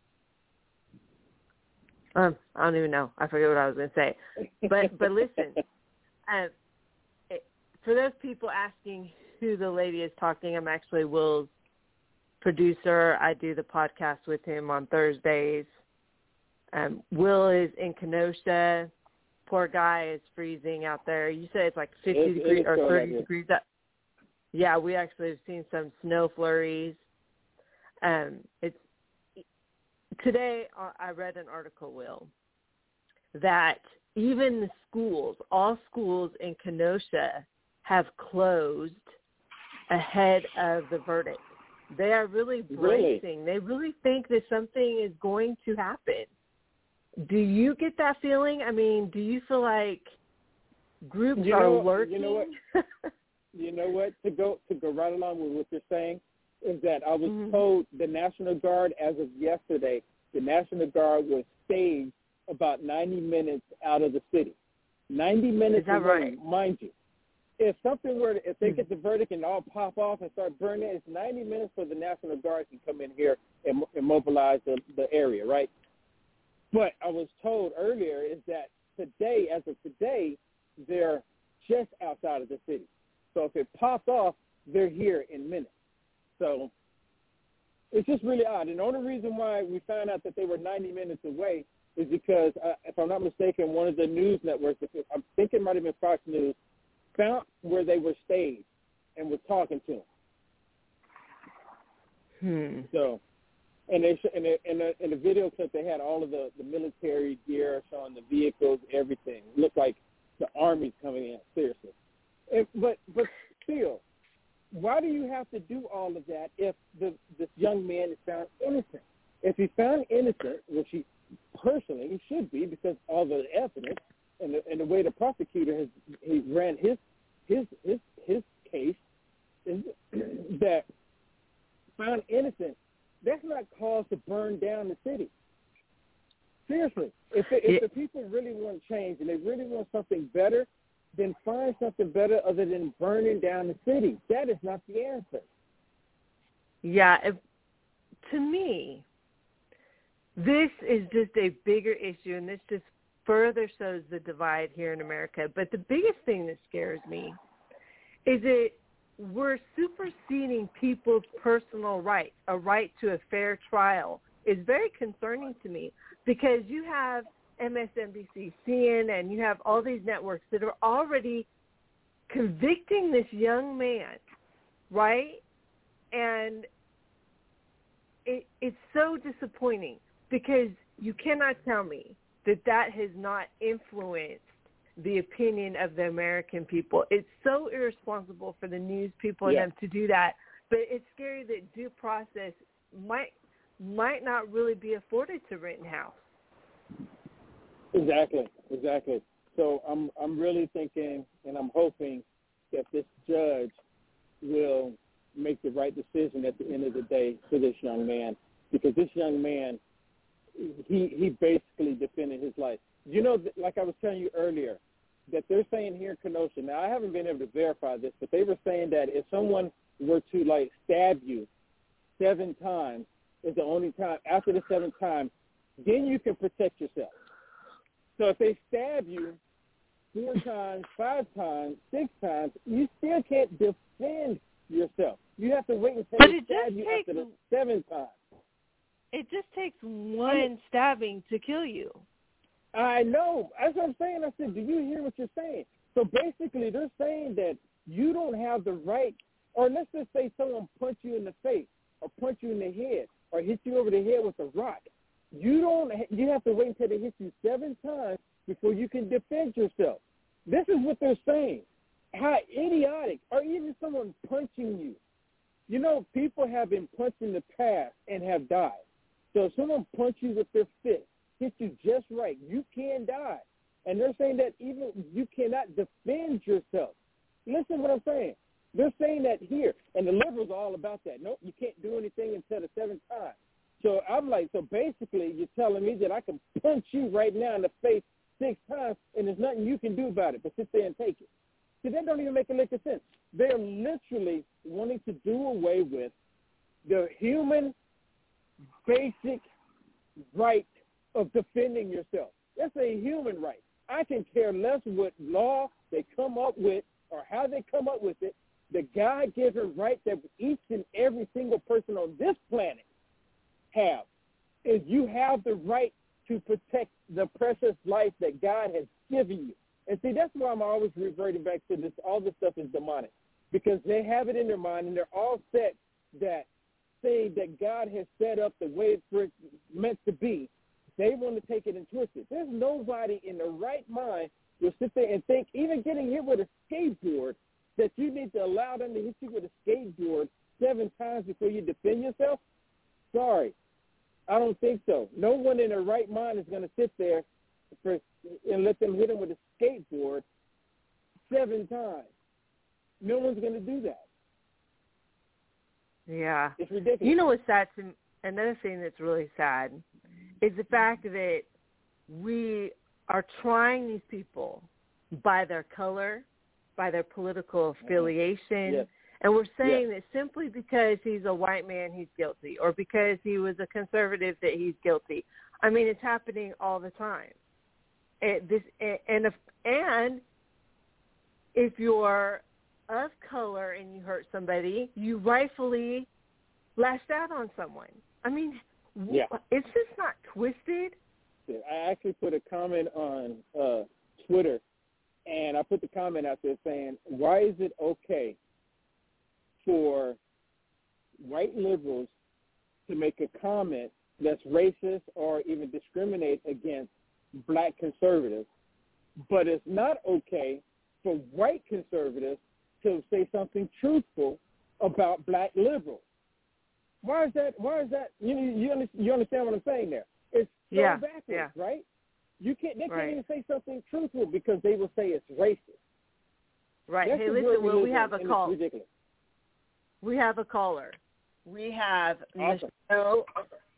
Um, I don't even know. I forget what I was going to say. But but listen, um, it, for those people asking who the lady is talking, I'm actually Will's producer. I do the podcast with him on Thursdays. Um, Will is in Kenosha. Poor guy is freezing out there. You said it's like fifty it, degrees it or thirty like degrees. Up. Yeah, we actually have seen some snow flurries. Um, it's today. Uh, I read an article, Will, that even the schools, all schools in Kenosha, have closed ahead of the verdict. They are really bracing. Really? They really think that something is going to happen. Do you get that feeling? I mean, do you feel like groups you know, are lurking? You know what? You know what? To go to go right along with what you're saying is that I was mm-hmm. told the National Guard, as of yesterday, the National Guard was staged about ninety minutes out of the city. ninety minutes is that away, right? mind you. If something were, to, if they mm-hmm. get the verdict and all pop off and start burning, it's ninety minutes for the National Guard to come in here and, and mobilize the, the area, right? But I was told earlier is that today, as of today, they're just outside of the city. So if it pops off, they're here in minutes. So it's just really odd. And the only reason why we found out that they were ninety minutes away is because, uh, if I'm not mistaken, one of the news networks, I'm thinking it might have been Fox News, found where they were staged and was talking to them. Hmm. So, and they sh- in, the, in, the, in the video clip, they had all of the, the military gear showing the vehicles, everything. It looked like the Army's coming in, seriously. If, but but still, why do you have to do all of that if the this young man is found innocent? If he's found innocent, which he personally he should be because all the evidence and the, and the way the prosecutor has he ran his his his his case is that found innocent, that's not cause to burn down the city. Seriously, if it, if yeah. the people really want change and they really want something better, then find something better other than burning down the city. That is not the answer. Yeah, if, to me, this is just a bigger issue, and this just further shows the divide here in America. But the biggest thing that scares me is that we're superseding people's personal rights. A right to a fair trial is very concerning to me, because you have M S N B C, C N N, you have all these networks that are already convicting this young man, right? And it, it's so disappointing, because you cannot tell me that that has not influenced the opinion of the American people. It's so irresponsible for the news people and yeah. them to do that. But it's scary that due process might might not really be afforded to Rittenhouse. Exactly, exactly. So I'm I'm really thinking and I'm hoping that this judge will make the right decision at the end of the day for this young man, because this young man, he he basically defended his life. You know, like I was telling you earlier, that they're saying here in Kenosha, now I haven't been able to verify this, but they were saying that if someone were to, like, stab you seven times, is the only time, after the seventh time, then you can protect yourself. So if they stab you four times, five times, six times, you still can't defend yourself. You have to wait until But they it stab just you takes, after the seventh time. It just takes one stabbing to kill you. I know. That's what I'm saying. I said, do you hear what you're saying? So basically they're saying that you don't have the right, or let's just say someone punch you in the face or punch you in the head or hit you over the head with a rock. You don't. You have to wait until they hit you seven times before you can defend yourself. This is what they're saying. How idiotic. Or even someone punching you. You know, people have been punched in the past and have died. So if someone punches you with their fist, hits you just right, you can die. And they're saying that even you cannot defend yourself. Listen to what I'm saying. They're saying that here. And the liberals are all about that. Nope, you can't do anything until the seventh time. So I'm like, so basically you're telling me that I can punch you right now in the face six times and there's nothing you can do about it but sit there and take it. See, that don't even make a lick of sense. They're literally wanting to do away with the human basic right of defending yourself. That's a human right. I can care less what law they come up with or how they come up with it. The God-given right that each and every single person on this planet have is you have the right to protect the precious life that God has given you. And see, that's why I'm always reverting back to this. All this stuff is demonic, because they have it in their mind and they're all set that thing that God has set up the way it's meant to be. They want to take it and twist it. There's nobody in the right mind will sit there and think, even getting hit with a skateboard, that you need to allow them to hit you with a skateboard seven times before you defend yourself. Sorry. I don't think so. No one in their right mind is going to sit there for, and let them hit them with a skateboard seven times. No one's going to do that. Yeah. It's ridiculous. You know what's sad to me? Another thing that's really sad is the fact that we are trying these people by their color, by their political affiliation, yes. and we're saying yes. that simply because he's a white man, he's guilty, or because he was a conservative, that he's guilty. I mean, it's happening all the time. And this, and if, and if you're of color and you hurt somebody, you rightfully lashed out on someone. I mean, yeah. it's just not twisted. I actually put a comment on uh, Twitter, and I put the comment out there saying, why is it okay for white liberals to make a comment that's racist or even discriminate against black conservatives, but it's not okay for white conservatives to say something truthful about black liberals? Why is that? Why is that? You you, you understand what I'm saying there? It's so yeah, backwards, yeah. right? You can't. They can't right. even say something truthful because they will say it's racist. Right. That's hey, the listen. Well, we in, have a call. Ridiculous. We have a caller. We have awesome. Michelle.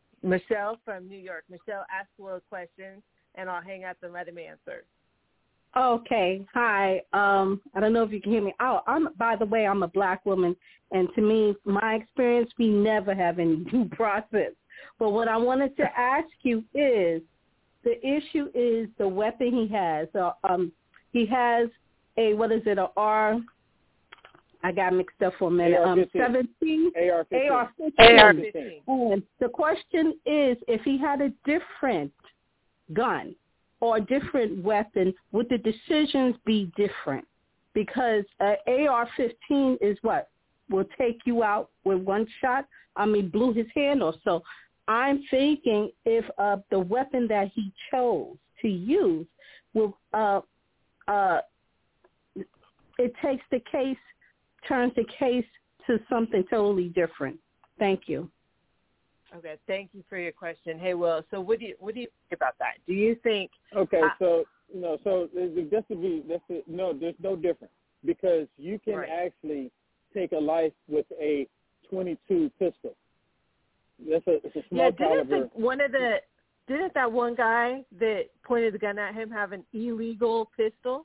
Michelle from New York. Michelle, ask Will a question, and I'll hang up and let him answer. Okay. Hi. Um, I don't know if you can hear me. Oh, I'm. By the way, I'm a black woman, and to me, my experience, we never have any due process. But what I wanted to ask you is, the issue is the weapon he has. So, um, he has a what is it? A R. I got mixed up for a minute. Um, seventeen. A R fifteen. A R fifteen. A R fifteen. And the question is, if he had a different gun or a different weapon, would the decisions be different? Because uh, A R fifteen is what? Will take you out with one shot. I mean, blew his hand off. So I'm thinking if uh, the weapon that he chose to use, will uh, uh, it takes the case, turns the case to something totally different. Thank you. Okay, thank you for your question. Hey, Will, so what do you what do you think about that? Do you think? Okay, uh, so no, so just to be, that's it, no, there's no difference because you can right. actually take a life with a twenty-two pistol. That's a, it's a small yeah, didn't caliber. the, one of the didn't that one guy that pointed the gun at him have an illegal pistol?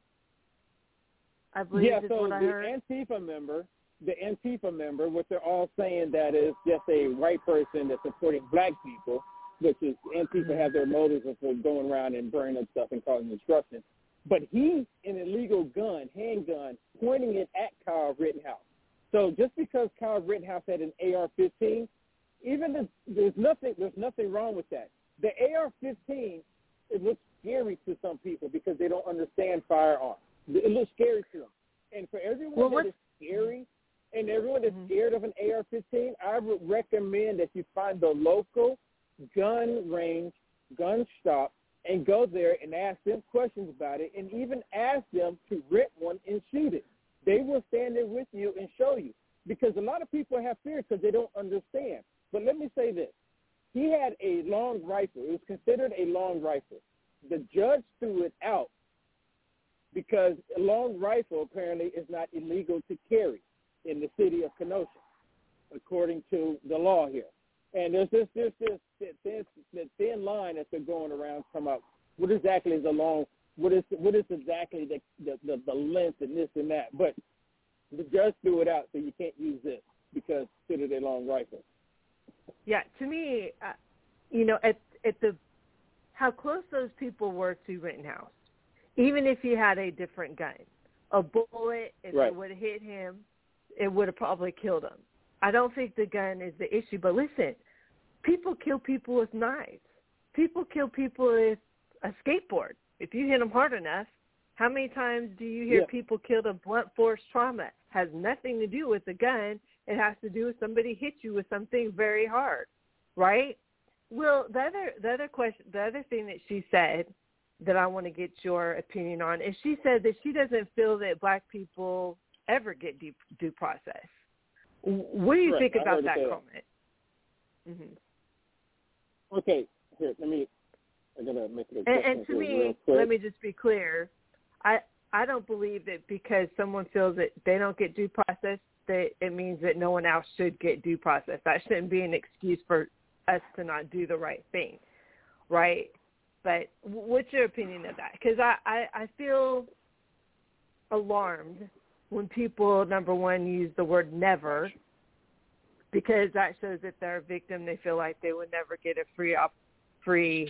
I believe yeah, is so what I the heard. Antifa member, the Antifa member, what they're all saying that is just a white person that's supporting black people, which is Antifa have their motives for going around and burning up stuff and causing destruction. But he's an illegal gun, handgun, pointing it at Kyle Rittenhouse. So just because Kyle Rittenhouse had an A R fifteen, even if there's nothing, there's nothing wrong with that. The A R fifteen, it looks scary to some people because they don't understand firearms. It looks scary to them. And for everyone well, that what? is scary and everyone that's mm-hmm. scared of an A R fifteen, I would recommend that you find the local gun range, gun shop, and go there and ask them questions about it and even ask them to rent one and shoot it. They will stand there with you and show you because a lot of people have fear because they don't understand. But let me say this. He had a long rifle. It was considered a long rifle. The judge threw it out because a long rifle apparently is not illegal to carry in the city of Kenosha, according to the law here. And there's this, this, this, this, this, this thin line that they're going around talking about what exactly is a long, what is what is exactly the, the, the, the length and this and that. But the judge threw it out, so you can't use this because it's considered a long rifle. Yeah, to me, uh, you know, at at the how close those people were to Rittenhouse, even if he had a different gun, a bullet, if right. it would have hit him, it would have probably killed him. I don't think the gun is the issue. But listen, people kill people with knives. People kill people with a skateboard. If you hit them hard enough, how many times do you hear yeah. people killed of blunt force trauma? Has nothing to do with the gun. It has to do with somebody hit you with something very hard, right? Well, the other the other question, the other thing that she said that I want to get your opinion on is she said that she doesn't feel that black people ever get due, due process. What do you right. think about that say comment? That. Mm-hmm. Okay, here, let me, I'm going to make it a And, and to me, real let me just be clear, I I don't believe that because someone feels that they don't get due process, that it means that no one else should get due process. That shouldn't be an excuse for us to not do the right thing, right? But what's your opinion of that? Because I, I, I feel alarmed when people, number one, use the word never, because that shows that they're a victim. They feel like they would never get a free, op- free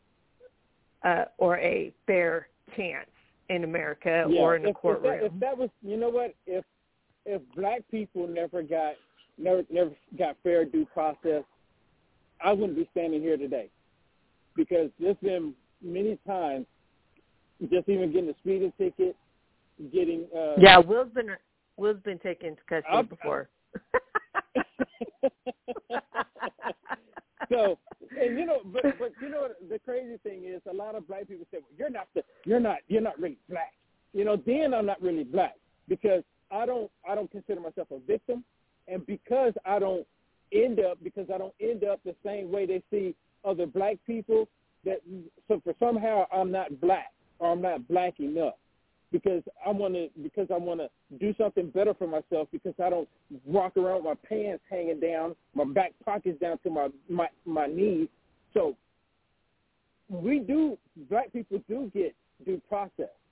uh, or a fair chance in America yeah, or in if, a courtroom. If that, if that was, you know what, if if black people never got never never got fair due process, I wouldn't be standing here today. Because there's been many times, just even getting a speeding ticket, getting uh, yeah, Will's been Will's been taken to custody I'm, before. So, and you know, but but you know what the crazy thing is, a lot of black people say, well, you're not the, you're not you're not really black. You know, then I'm not really black because I don't I don't consider myself a victim, and because I don't end up because I don't end up the same way they see other black people, that so for somehow I'm not black or I'm not black enough because I want to because I want to do something better for myself because I don't walk around with my pants hanging down, my back pockets down to my my, my knees. So we do black people do get due process,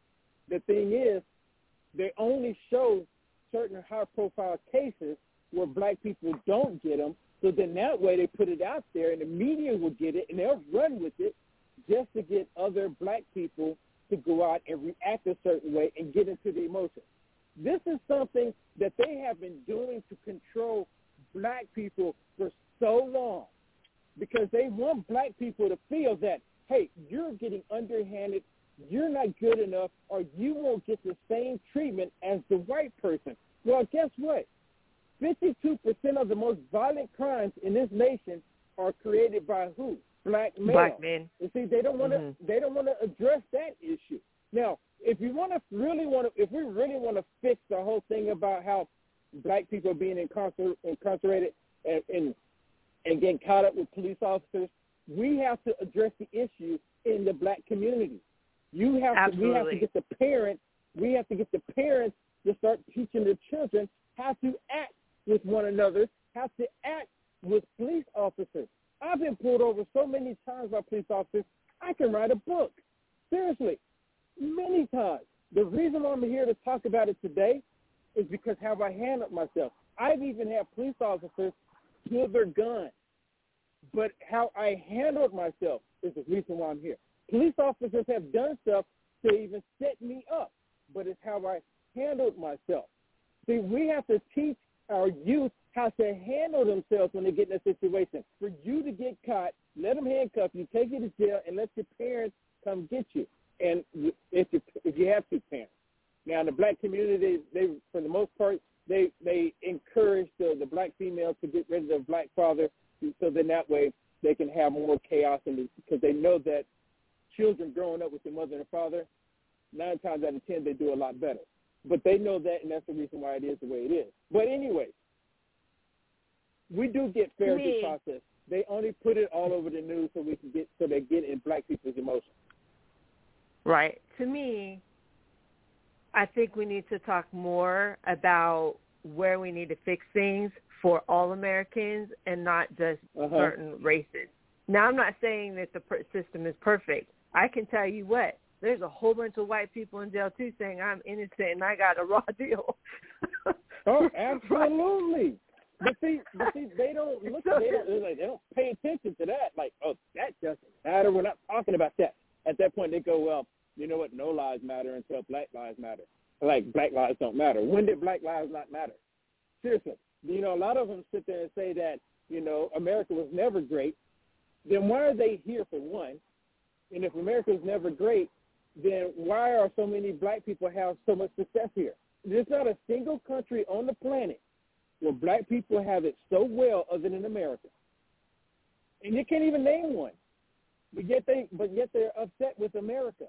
the thing is, they only show certain high-profile cases where black people don't get them. So then that way they put it out there, and the media will get it, and they'll run with it just to get other black people to go out and react a certain way and get into the emotion. This is something that they have been doing to control black people for so long because they want black people to feel that, hey, you're getting underhanded, you're not good enough, or you won't get the same treatment as the white person. Well, guess what? fifty-two percent of the most violent crimes in this nation are created by who? Black males. Black men. You see, they don't want to. Mm-hmm. They don't want to address that issue. Now, if you want to really want to, if we really want to fix the whole thing about how black people are being incarcer- incarcerated and, and and getting caught up with police officers, we have to address the issue in the black community. You have Absolutely. to. We have to get the parents. We have to get the parents to start teaching their children how to act with one another, how to act with police officers. I've been pulled over so many times by police officers, I can write a book. Seriously, many times. The reason why I'm here to talk about it today is because how I handled myself. I've even had police officers pull their gun, but how I handled myself is the reason why I'm here. Police officers have done stuff to even set me up, but it's how I handled myself. See, we have to teach our youth how to handle themselves when they get in a situation. For you to get caught, let them handcuff you, take you to jail, and let your parents come get you. And if you, if you have two parents. Now, in the black community, they, they for the most part, they they encourage the, the black female to get rid of their black father, so then that way they can have more chaos, in because they know that children growing up with their mother and father, nine times out of ten, they do a lot better. But they know that, and that's the reason why it is the way it is. But anyway, we do get fair due process. They only put it all over the news so we can get so they get in black people's emotions. Right. To me, I think we need to talk more about where we need to fix things for all Americans and not just uh-huh. certain races. Now, I'm not saying that the system is perfect. I can tell you what. There's a whole bunch of white people in jail, too, saying I'm innocent and I got a raw deal. Oh, absolutely. But see, but see, they don't look. They don't, like, they don't pay attention to that. Like, oh, that doesn't matter. We're not talking about that. At that point, they go, well, you know what? No lives matter until black lives matter. Like, black lives don't matter. When did black lives not matter? Seriously. You know, a lot of them sit there and say that, you know, America was never great. Then why are they here, for one? And if America was never great, then why are so many black people have so much success here? There's not a single country on the planet where black people have it so well other than America. And you can't even name one. But yet they but yet they're upset with America.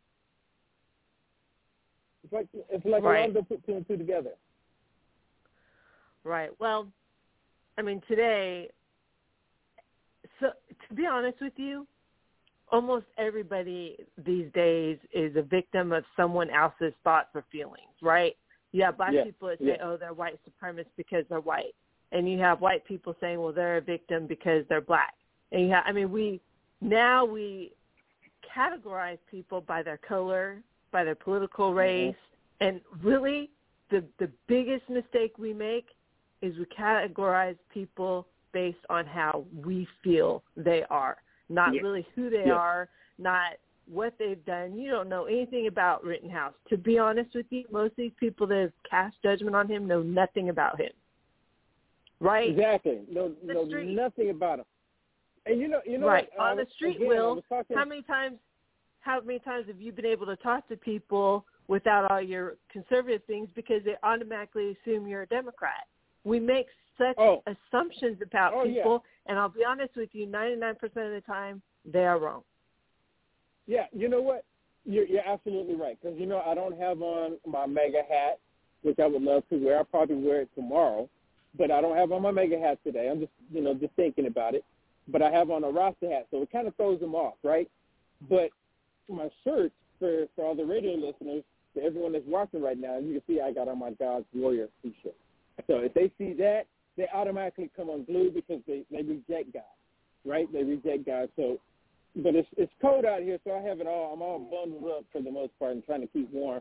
It's like it's like right. Alonzo put two and two together. Right. Well, I mean, today, so to be honest with you, almost everybody these days is a victim of someone else's thoughts or feelings, right? You have black yeah. people that say, yeah. oh, they're white supremacists because they're white. And you have white people saying, well, they're a victim because they're black. And you have, I mean, we, now we categorize people by their color, by their political race. Mm-hmm. And really, the, the biggest mistake we make is we categorize people based on how we feel they are. Not yeah. really who they yeah. are, not what they've done. You don't know anything about Rittenhouse. To be honest with you, most of these people that have cast judgment on him know nothing about him. Right? Exactly. No, know nothing about him. And you know, you know right. what? On was, the street, again, Will, talking... how many times how many times have you been able to talk to people without all your conservative things because they automatically assume you're a Democrat? We make such oh. assumptions about oh, people, yeah. and I'll be honest with you, ninety-nine percent of the time, they are wrong. Yeah, you know what? You're, you're absolutely right. Because, you know, I don't have on my MAGA hat, which I would love to wear. I'll probably wear it tomorrow. But I don't have on my MAGA hat today. I'm just, you know, just thinking about it. But I have on a Rasta hat, so it kind of throws them off, right? But my shirt, for, for all the radio listeners, for everyone that's watching right now, you can see I got on my God's Warrior T-shirt. So if they see that, they automatically come unglued because they, they reject God, right? They reject God. So, but it's it's cold out here, so I have it all. I'm all bundled up for the most part and trying to keep warm.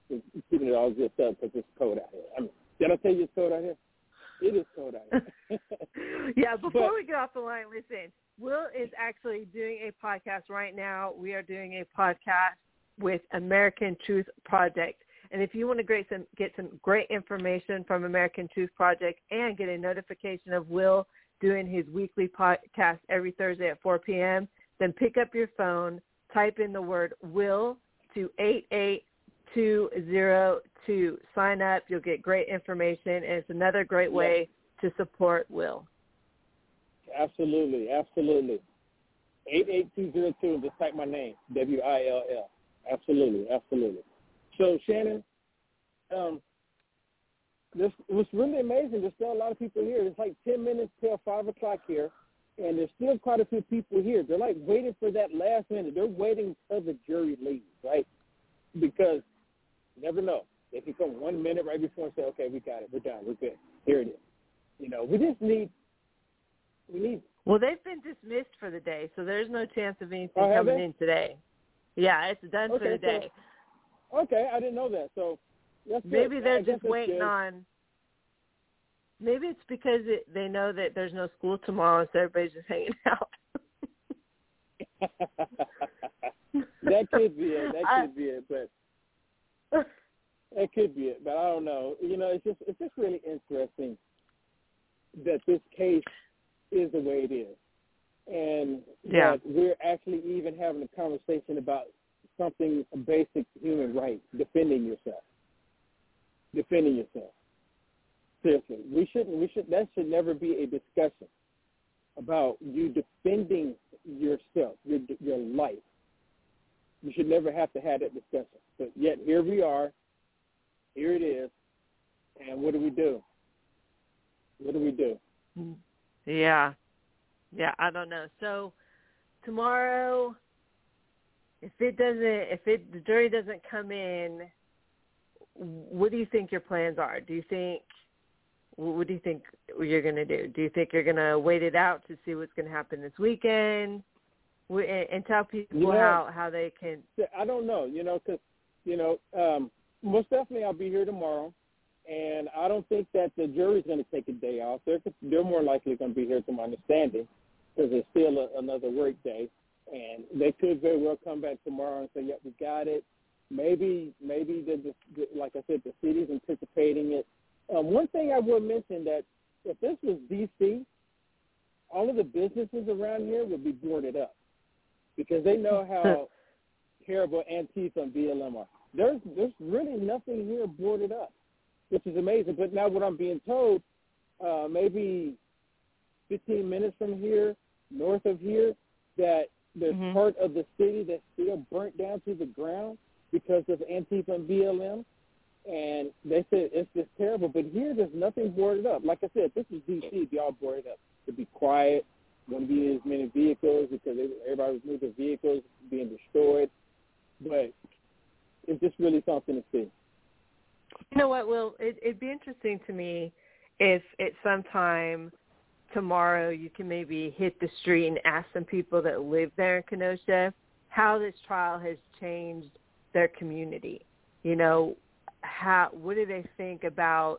keeping it all zipped up because it's cold out here. I mean, did I tell you it's cold out here? It is cold out here. Yeah, before but, we get off the line, listen, Will is actually doing a podcast right now. We are doing a podcast with American Truth Project. And if you want to get some, get some great information from American Truth Project and get a notification of Will doing his weekly podcast every Thursday at four p.m., then pick up your phone, type in the word Will to eight eight two zero two. Sign up. You'll get great information, and it's another great way to support Will. Absolutely, absolutely. eight eight two zero two, just type my name, W I L L. Absolutely, absolutely. So, Shannon, um, this it was really amazing. There's still a lot of people here. It's like ten minutes till five o'clock here, and there's still quite a few people here. They're like waiting for that last minute. They're waiting until the jury leaves, right? Because you never know. They can come one minute right before and say, okay, we got it. We're done. We're good. Here it is. You know, we just need – we need – Well, they've been dismissed for the day, so there's no chance of anything oh, coming they? in today. Yeah, it's done okay, for the day. So, okay, I didn't know that. So that's maybe good. they're I guess just waiting good. on. Maybe it's because it, they know that there's no school tomorrow, so everybody's just hanging out. That could be it. That I, could be it. But that could be it. But I don't know. You know, it's just it's just really interesting that this case is the way it is. And yeah. that we're actually even having a conversation about something, a basic human right, defending yourself. Defending yourself. Seriously. We shouldn't, we should, that should never be a discussion about you defending yourself, your, your life. You should never have to have that discussion. But yet here we are. Here it is. And what do we do? What do we do? Yeah. Yeah, I don't know. So tomorrow, if it doesn't, if it the jury doesn't come in, what do you think your plans are? Do you think, what do you think you're going to do? Do you think you're going to wait it out to see what's going to happen this weekend, and tell people you know, how how they can? I don't know, you know, because you know, um, most definitely I'll be here tomorrow. And I don't think that the jury's going to take a day off. They're, they're more likely going to be here, to my understanding, because it's still a, another work day. And they could very well come back tomorrow and say, yep, we got it. Maybe, maybe the, the, like I said, the city's anticipating it. Um, one thing I would mention that if this was D C, all of the businesses around here would be boarded up because they know how terrible Antifa and B L M are. There's, there's really nothing here boarded up, which is amazing. But now what I'm being told, uh, maybe fifteen minutes from here, north of here, that there's mm-hmm. part of the city that's still burnt down to the ground because of Antifa and B L M. And they said it's just terrible. But here there's nothing boarded up. Like I said, this is D C, it'd be all boarded up. It'd be quiet. Wouldn't be as many vehicles because everybody was moving vehicles being destroyed. But it's just really something to see. You know what, Will? It, it'd be interesting to me if at some time tomorrow you can maybe hit the street and ask some people that live there in Kenosha how this trial has changed their community. You know, how what do they think about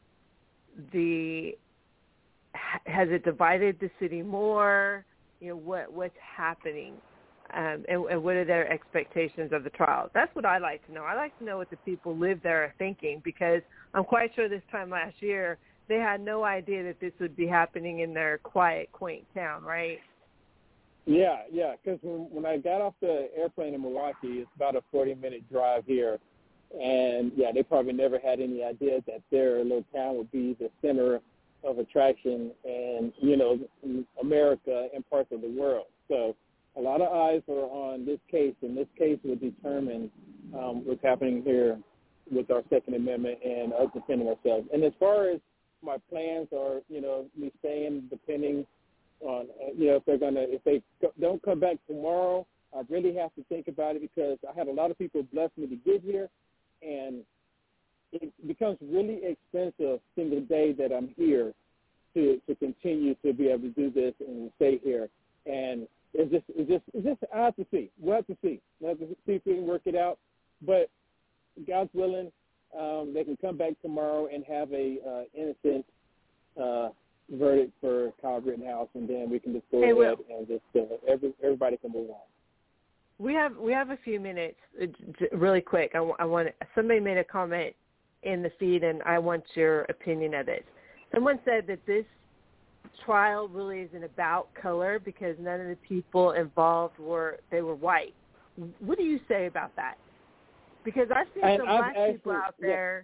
the – has it divided the city more? You know, what what's happening? Um, and, and what are their expectations of the trial? That's what I like to know. I like to know what the people live there are thinking because I'm quite sure this time last year they had no idea that this would be happening in their quiet, quaint town, right? Yeah, yeah, because when, when I got off the airplane in Milwaukee, it's about a forty-minute drive here. And, yeah, they probably never had any idea that their little town would be the center of attraction and, you know, America and parts of the world. So a lot of eyes are on this case, and this case will determine um, what's happening here with our Second Amendment and us defending ourselves. And as far as my plans are, you know, me staying, depending on, you know, if they're going to, if they don't come back tomorrow, I really have to think about it because I had a lot of people bless me to get here, and it becomes really expensive single day that I'm here to, to continue to be able to do this and stay here. And It's just, it's just, it's just, I have to see. We'll have to see. We'll have to see if we can work it out. But God's willing, um, they can come back tomorrow and have a uh, innocent uh, verdict for Kyle Rittenhouse, and then we can just go hey, ahead Will. and just uh, every, everybody can move on. We have we have a few minutes, uh, j- really quick. I, w- I want somebody made a comment in the feed, and I want your opinion of it. Someone said that this trial really isn't about color because none of the people involved were they were white. What do you say about that? Because I've seen And some I've black actually, people out yeah. there.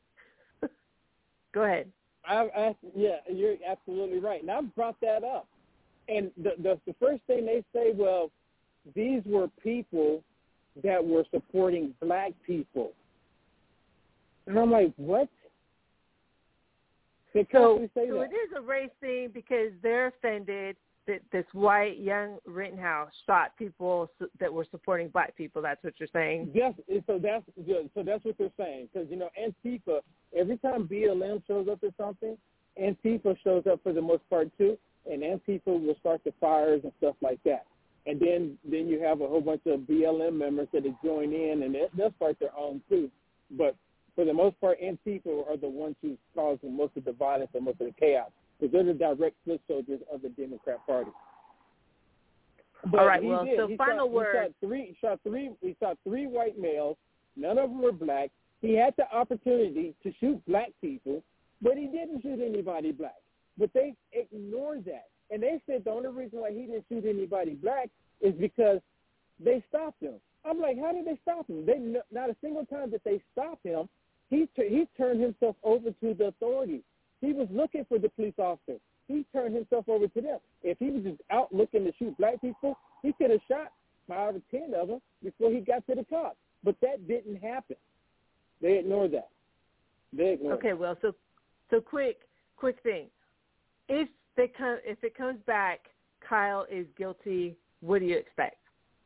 Go ahead. I, I, yeah, you're absolutely right. And I've brought that up. And the, the the first thing they say, well, these were people that were supporting black people. And I'm like, what? They So, say so that. it is a race thing because they're offended that this white young Rittenhouse shot people su- that were supporting black people. That's what you're saying. Yes, so that's so that's what they're saying. Because, you know, Antifa, every time B L M shows up or something, Antifa shows up for the most part too, and Antifa will start the fires and stuff like that. And then then you have a whole bunch of B L M members that join in, and they'll start their own too. But for the most part, Antifa are the ones who's causing most of the violence and most of the chaos, because they're the direct foot soldiers of the Democrat Party. But All right, he well, did. so he final shot, word. He shot three. He shot three. He shot three white males. None of them were black. He had the opportunity to shoot black people, but he didn't shoot anybody black. But they ignored that, and they said the only reason why he didn't shoot anybody black is because they stopped him. I'm like, how did they stop him? They not a single time that they stopped him. He t- he turned himself over to the authorities. He was looking for the police officer. He turned himself over to them. If he was just out looking to shoot black people, he could have shot five or ten of them before he got to the cops. But that didn't happen. They ignored that. They ignored Okay, it. well, so so quick, quick thing. If they come, if it comes back, Kyle is guilty. What do you expect?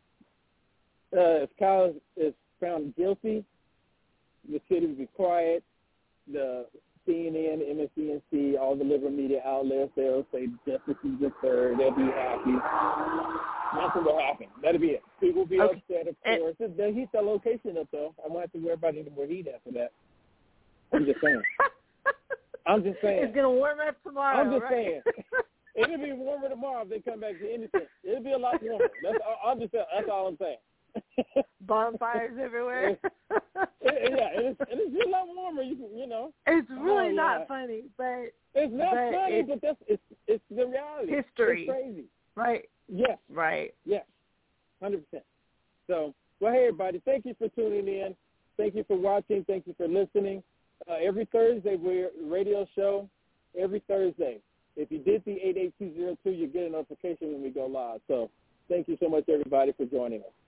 Uh, if Kyle is found guilty, the city will be quiet. The C N N, M S D N C, all the liberal media outlets, they'll say justice is deferred. They'll be happy. Nothing will happen. That'll be it. People will be Okay. upset, of And, course. They'll heat the location up, though. I won't have to worry about any more heat after that. I'm just saying. I'm just saying. It's gonna warm up tomorrow. I'm just right? saying. It'll be warmer tomorrow if they come back to innocent. It'll be a lot warmer. That's all, I'm just saying. That's all I'm saying. Bonfires everywhere. it, yeah, it's it's a lot warmer. You can, you know. It's really oh, not yeah. funny, but it's not but funny, it's but that's it's it's the reality. history. It's crazy. Right. Yes. Right. Yes. Hundred percent. So, well, hey everybody, thank you for tuning in. Thank you for watching. Thank you for listening. Uh, every Thursday we're a radio show. Every Thursday. If you did the eight eight two zero two, you get a notification when we go live. So, thank you so much, everybody, for joining us.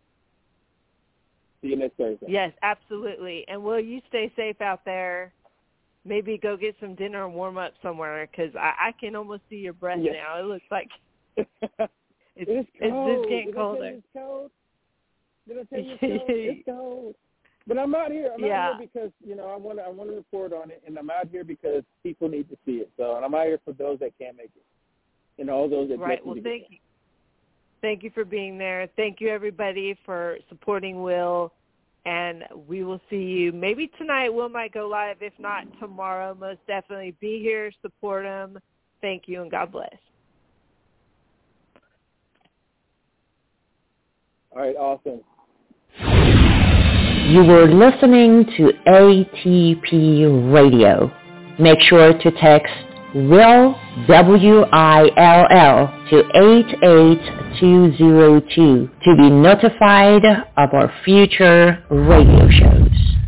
See you next Thursday. Yes, absolutely. And will you stay safe out there? Maybe go get some dinner and warm up somewhere because I, I can almost see your breath yes. now. It looks like it's, it's, cold. it's just getting Did colder. I tell you it's cold? Did I tell you it's cold? It's cold. But I'm out here. I'm yeah. out here because, you know, I want to I want to report on it, and I'm out here because people need to see it. So, and I'm out here for those that can't make it, and all those that right. Well, thank you. Thank you for being there. Thank you, everybody, for supporting Will. And we will see you maybe tonight. Will might go live. If not, tomorrow. Most definitely be here. Support him. Thank you, and God bless. All right. Awesome. You were listening to A T P Radio. Make sure to text Will, W I L L, to eight eight two zero two to be notified of our future radio shows.